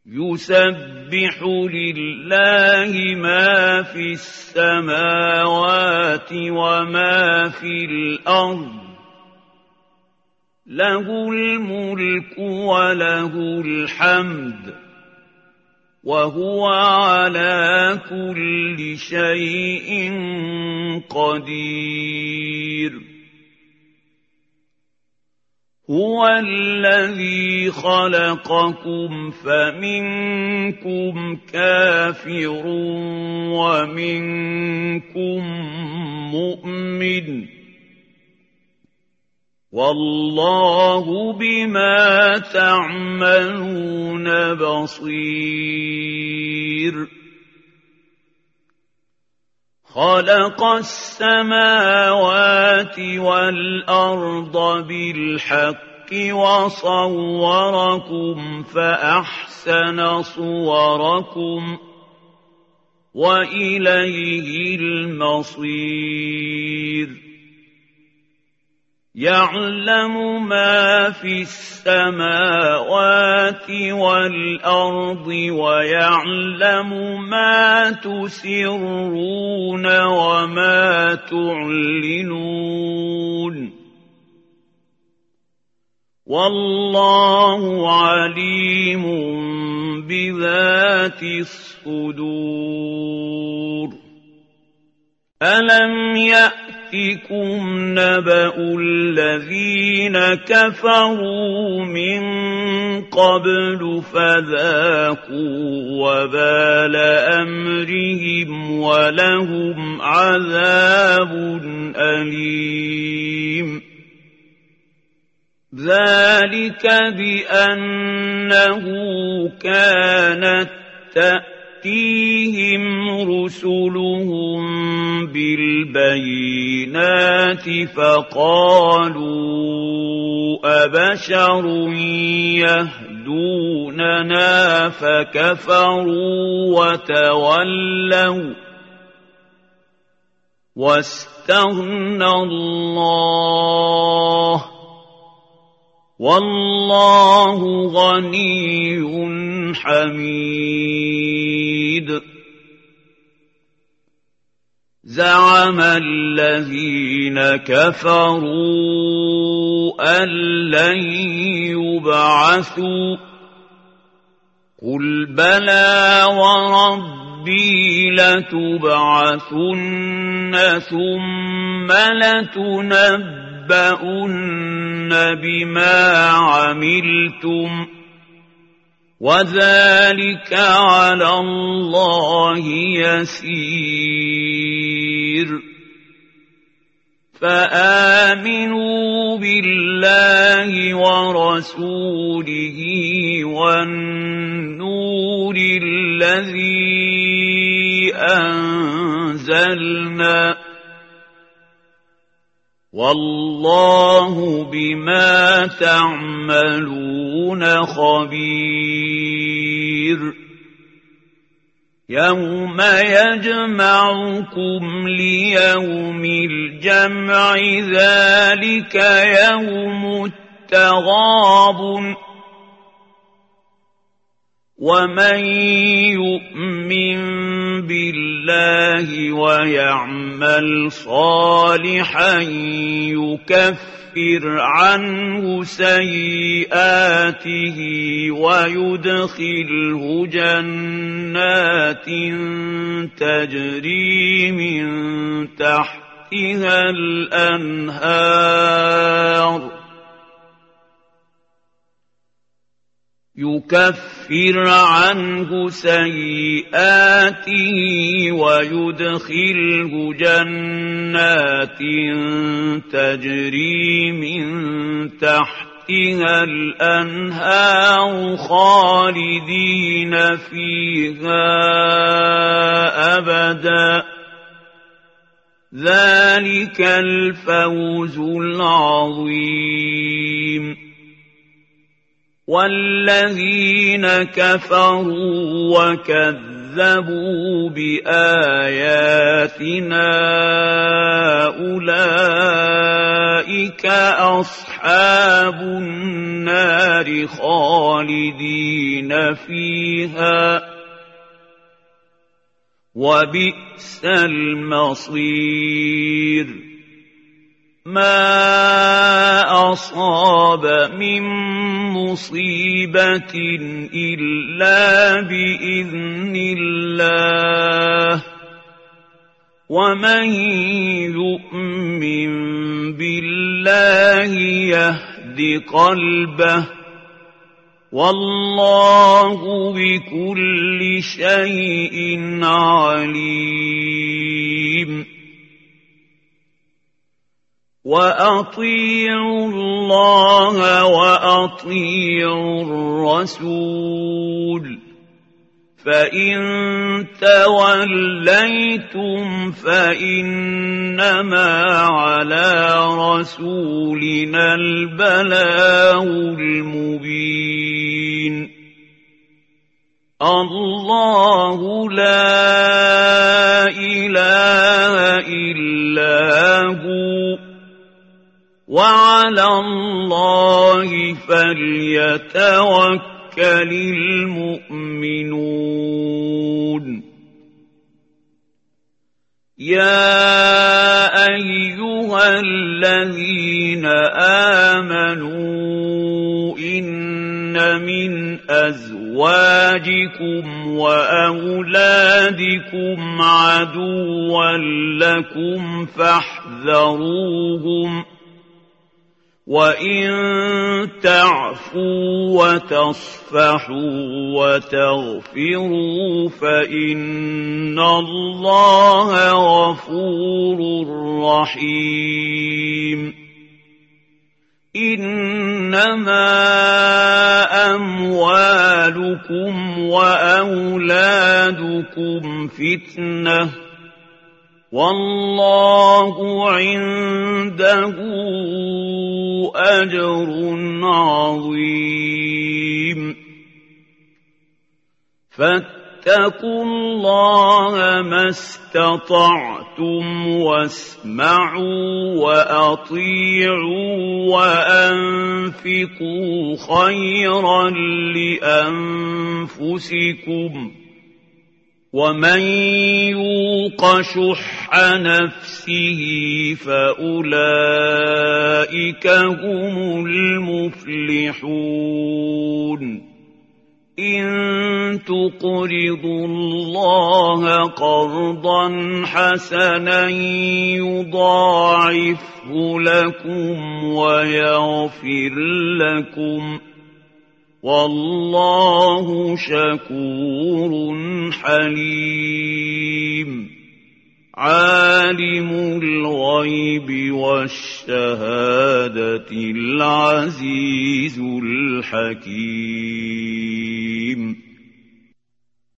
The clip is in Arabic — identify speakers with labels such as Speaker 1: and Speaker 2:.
Speaker 1: يسبح لله ما في السماوات وما في الأرض له الملك وله الحمد وهو على كل شيء قدير هو الذي خلقكم فمنكم كافر ومنكم مؤمن والله بما تعملون بصير خلق السماوات والأرض بالحق وصوركم فأحسن صوركم وإليه المصير يعلم ما في السماوات والأرض ويعلم ما تسرون وما تعلنون والله عليم بذات الصدور ألم يأتكم نبأ الذين كفروا من قبل فذاقوا وبال أمرهم ولهم عذاب أليم ذلك بأنه كانت تأتيهم رسلهم بالبينات فقالوا أبشر يهدوننا فكفروا وتولوا واستغنى الله والله غني حميد زعم الذين كفروا أن لن يبعثوا قل بلى وربي لتبعثن ثم لتنبؤن بما عملتم وذلك على الله يسير فآمنوا بالله ورسوله والنور الذي أنزلنا والله بما تعملون خبير يوم يجمعكم ليوم الجمع ذلك يوم التغابن ومن يؤمن بالله ويعمل صالحا يكفر عنه سيئاته ويدخله جنات تجري من تحتها الأنهار يكفر عنه سيئاته ويدخله جنات تجري من تحتها الأنهار خالدين فيها أبدا ذلك الفوز العظيم والذين كفروا وكذبوا كَذَّبُوا بِآيَاتِنَا أُولَٰئِكَ أَصْحَابُ النَّارِ خَالِدِينَ فِيهَا ۖ وَبِئْسَ الْمَصِيرُ مَا أَصَابَ مِن مُّصِيبَةٍ إِلَّا بِإِذْنِ اللَّهِ ۗ وَمَن يُؤْمِن بِاللَّهِ يَهْدِ قَلْبَهُ ۚ وَاللَّهُ بِكُلِّ شَيْءٍ عَلِيمٌ وَأَطِيعُوا اللَّهَ وَأَطِيعُوا الرَّسُولَ ۚ فَإِن تَوَلَّيْتُمْ فَإِنَّمَا عَلَىٰ رَسُولِنَا الْبَلَاغُ الْمُبِينُ اللَّهُ لَا إِلَٰهَ إِلَّا هُوَ ۚ وَعَلَى اللَّهِ فَلْيَتَوَكَّلِ الْمُؤْمِنُونَ يَا أَيُّهَا الَّذِينَ آمَنُوا إِنَّ مِنْ أَزْوَاجِكُمْ وَأَوْلَادِكُمْ عَدُوًّا لَّكُمْ فَاحْذَرُوهُمْ ۚ وَإِن تَعْفُوا وَتَصْفَحُوا وَتَغْفِرُوا فَإِنَّ اللَّهَ غَفُورٌ رَّحِيمٌ إِنَّمَا أَمْوَالُكُمْ وَأَوْلَادُكُمْ فِتْنَةٌ ۚ وَاللَّهُ عِندَهُ أَجْرٌ عَظِيمٌ فَاتَّقُوا اللَّهَ مَا اسْتَطَعْتُمْ وَاسْمَعُوا وَأَطِيعُوا وَأَنفِقُوا خَيْرًا لِّأَنفُسِكُمْ ۗ وَمَن يُوقَ شُحَّ نَفْسِهِ فَأُولَٰئِكَ هُمُ الْمُفْلِحُونَ إِن تُقْرِضُوا اللَّهَ قَرْضًا حَسَنًا يُضَاعِفْهُ لَكُمْ وَيَغْفِرْ لَكُمْ ۚ وَاللَّهُ شَكُورٌ حَلِيمٌ عَالِمُ الْغَيْبِ وَالشَّهَادَةِ الْعَزِيزُ الْحَكِيمُ